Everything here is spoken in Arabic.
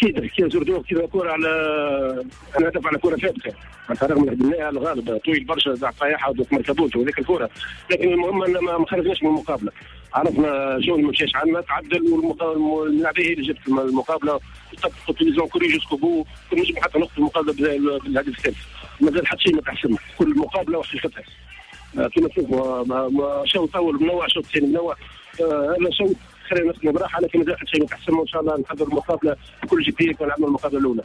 اكيد زردوه كذا كره على الهدف على كره ثابته، رغم هديناها الغالب طويل برشا طايحه ودوك مركبوش وذيك الكره، لكن المهم ان ما خرجناش من المقابله، عرفنا جون ما مشاش عندنا تعدل واللاعبيه هي اللي جبت المقابله طبقت ليزون كوري جوسكو بو، نجم حتى نقطه المقابله بالهدف الثالث، مازال حتى شيء ما تحسن، كل مقابله وحقيقتها كما تشوفوا شوط اول منوع شوط ثاني منوع، هذا شوط خلينا نسمع براحه، لكن مازال حتى شيء ما تحسن، وان شاء الله نحضر المقابله بكل جديه ونعمل المقابله الاولى.